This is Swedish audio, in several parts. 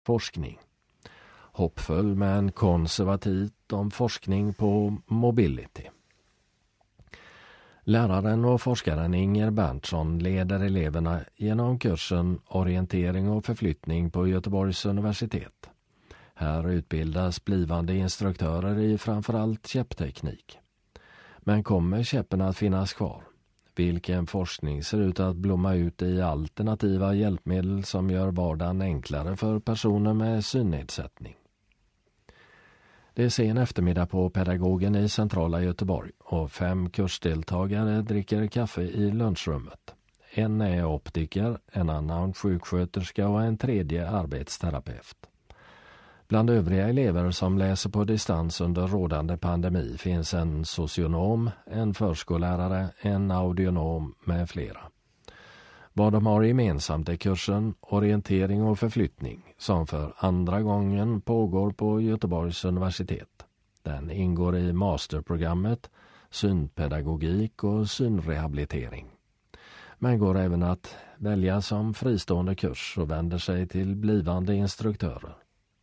forskning. Hoppfull men konservativt om forskning på mobility. Läraren och forskaren Inger Berntsson leder eleverna genom kursen Orientering och förflyttning på Göteborgs universitet. Här utbildas blivande instruktörer i framförallt käppteknik. Men kommer käppen att finnas kvar? Vilken forskning ser ut att blomma ut i alternativa hjälpmedel som gör vardagen enklare för personer med synnedsättning? Det är sen eftermiddag på Pedagogen i centrala Göteborg och 5 kursdeltagare dricker kaffe i lunchrummet. En är optiker, en annan sjuksköterska och en tredje arbetsterapeut. Bland övriga elever som läser på distans under rådande pandemi finns en socionom, en förskollärare, en audionom med flera. Vad de har gemensamt är kursen Orientering och förflyttning som för andra gången pågår på Göteborgs universitet. Den ingår i masterprogrammet synpedagogik och synrehabilitering. Men går även att välja som fristående kurs och vänder sig till blivande instruktörer.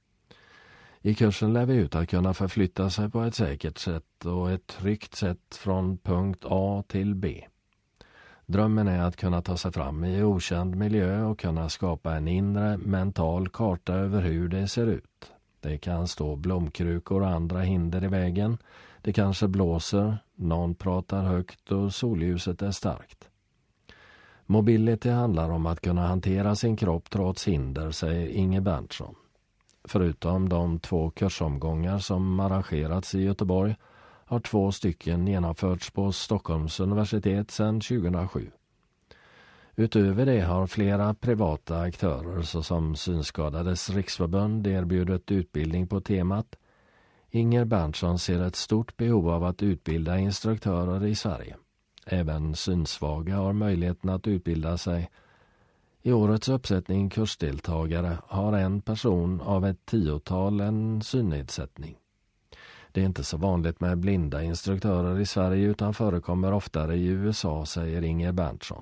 I kursen lär vi ut att kunna förflytta sig på ett säkert sätt och ett tryggt sätt från punkt A till B. Drömmen är att kunna ta sig fram i okänd miljö och kunna skapa en inre mental karta över hur det ser ut. Det kan stå blomkrukor och andra hinder i vägen. Det kanske blåser, någon pratar högt och solljuset är starkt. Mobility handlar om att kunna hantera sin kropp trots hinder, säger Inger Berntsson. Förutom de 2 kursomgångar som arrangerats i Göteborg har 2 stycken genomförts på Stockholms universitet sedan 2007. Utöver det har flera privata aktörer såsom Synskadades riksförbund erbjudit utbildning på temat. Inger Berntsson ser ett stort behov av att utbilda instruktörer i Sverige. Även synsvaga har möjligheten att utbilda sig. I årets uppsättning kursdeltagare har en person av ett 10-tal en synnedsättning. Det är inte så vanligt med blinda instruktörer i Sverige utan förekommer oftare i USA, säger Inger Berntsson.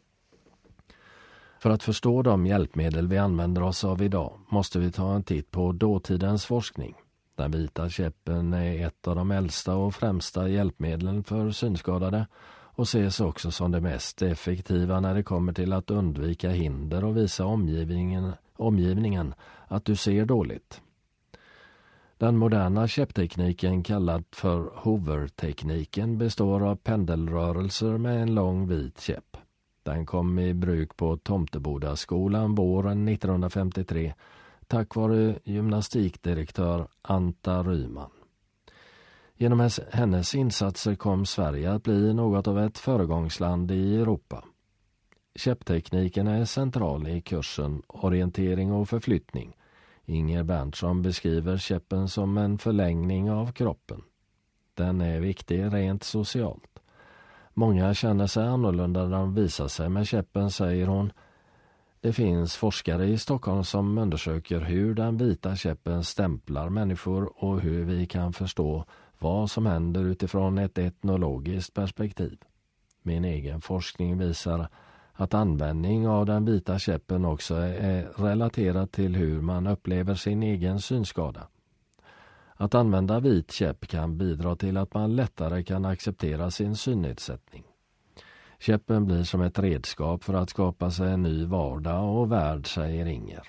För att förstå de hjälpmedel vi använder oss av idag måste vi ta en titt på dåtidens forskning. Den vita käppen är ett av de äldsta och främsta hjälpmedlen för synskadade och ses också som det mest effektiva när det kommer till att undvika hinder och visa omgivningen att du ser dåligt. Den moderna käpptekniken kallad för hovertekniken består av pendelrörelser med en lång vit käpp. Den kom i bruk på Tomtebodaskolan våren 1953 tack vare gymnastikdirektör Anta Ryman. Genom hennes insatser kom Sverige att bli något av ett föregångsland i Europa. Käpptekniken är central i kursen Orientering och förflyttning. Inger Berntsson beskriver käppen som en förlängning av kroppen. Den är viktig rent socialt. Många känner sig annorlunda när de visar sig med käppen, säger hon. Det finns forskare i Stockholm som undersöker hur den vita käppen stämplar människor och hur vi kan förstå vad som händer utifrån ett etnologiskt perspektiv. Min egen forskning visar att användning av den vita käppen också är relaterat till hur man upplever sin egen synskada. Att använda vit käpp kan bidra till att man lättare kan acceptera sin synnedsättning. Käppen blir som ett redskap för att skapa sig en ny vardag och värld, säger Inger.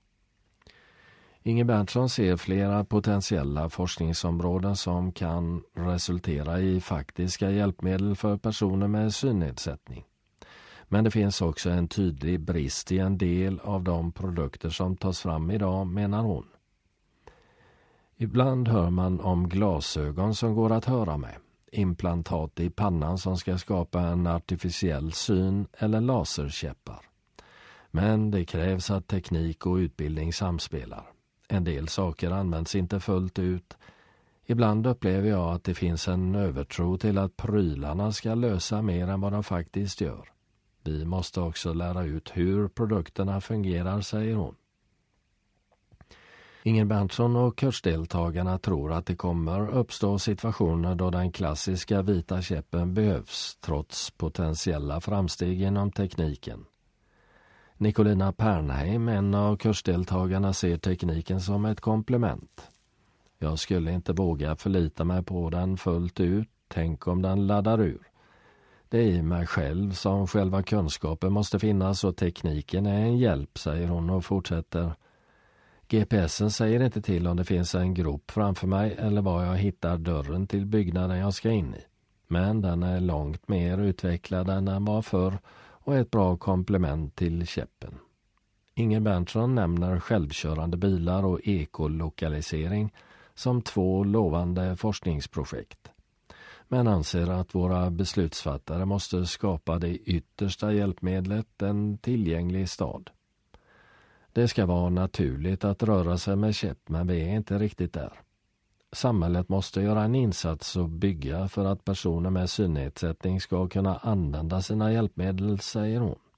Inger Berntsson ser flera potentiella forskningsområden som kan resultera i faktiska hjälpmedel för personer med synnedsättning. Men det finns också en tydlig brist i en del av de produkter som tas fram idag, menar hon. Ibland hör man om glasögon som går att höra med, implantat i pannan som ska skapa en artificiell syn eller laserkäppar. Men det krävs att teknik och utbildning samspelar. En del saker används inte fullt ut. Ibland upplever jag att det finns en övertro till att prylarna ska lösa mer än vad de faktiskt gör. Vi måste också lära ut hur produkterna fungerar, säger hon. Inger Berntsson och kursdeltagarna tror att det kommer uppstå situationer då den klassiska vita käppen behövs trots potentiella framsteg inom tekniken. Nicolina Pernheim, en av kursdeltagarna, ser tekniken som ett komplement. Jag skulle inte våga förlita mig på den fullt ut, tänk om den laddar ur. Det är i mig själv som själva kunskapen måste finnas och tekniken är en hjälp, säger hon och fortsätter. GPSen säger inte till om det finns en grop framför mig eller var jag hittar dörren till byggnaden jag ska in i. Men den är långt mer utvecklad än den var förr och är ett bra komplement till käppen. Inger Berntsson nämner självkörande bilar och ekolokalisering som 2 lovande forskningsprojekt. Men anser att våra beslutsfattare måste skapa det yttersta hjälpmedlet, en tillgänglig stad. Det ska vara naturligt att röra sig med käpp, men vi är inte riktigt där. Samhället måste göra en insats och bygga för att personer med synnedsättning ska kunna använda sina hjälpmedel, säger hon.